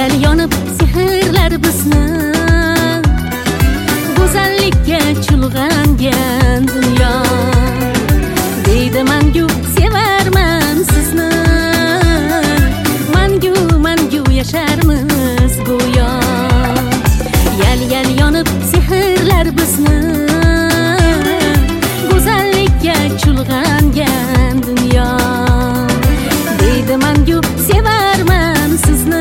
yal yonib sehrlar bizni, go'zallikka chulg'angan dunyo. Deydi mangu sevarman sizni, mangu mangu yasharmiz go'yo. Yal yal yonib sehrlar bizni, go'zallikka chulg'angan dunyo. Deydi mangu sevarman sizni,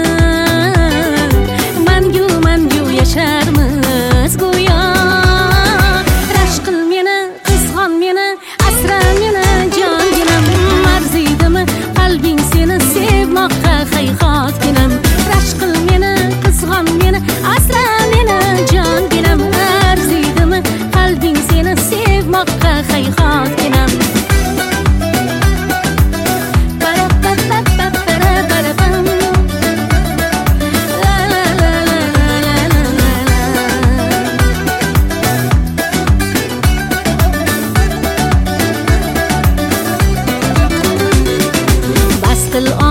mangu mangu yasharmiz go'yo. Rashk qil meni, qizg'on meni, asra meni jonginam. Arziydimi qalbing seni sevmoqqa hayhotginam. Rashk qil meni, qizg'on meni, asra meni jonginam. Arziydimi qalbing seni sevmoqqa hayhotginam. Qil